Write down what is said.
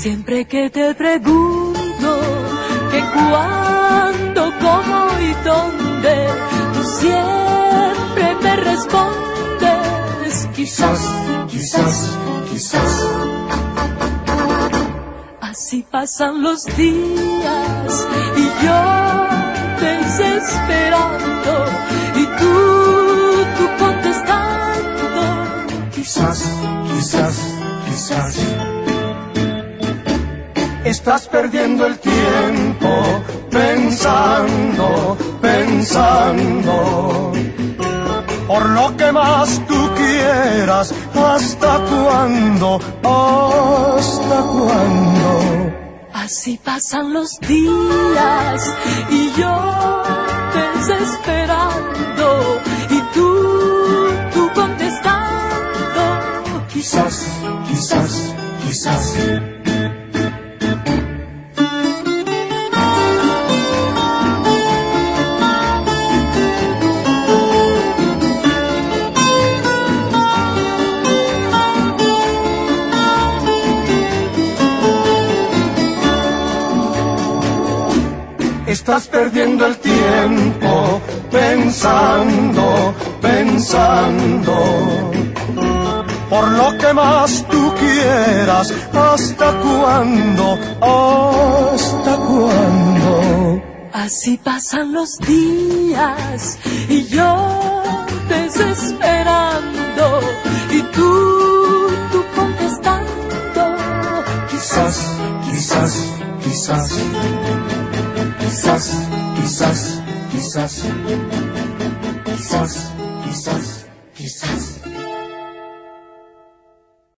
Siempre que te pregunto que cuándo, cómo y dónde, tú siempre me respondes quizás, quizás, quizás. Así pasan los días y yo desesperando y tú contestando quizás, quizás, quizás. Estás perdiendo el tiempo pensando, pensando por lo que más tú quieras. ¿Hasta cuándo? ¿Hasta cuándo? Así pasan los días y yo desesperando y tú contestando quizás, quizás, quizás. Estás perdiendo el tiempo pensando, pensando por lo que más tú quieras. ¿Hasta cuándo? ¿Hasta cuándo? Así pasan los días y yo desesperando y tú contestando quizás, quizás, quizás. Quizás, quizás, quizás, quizás, quizás, quizás.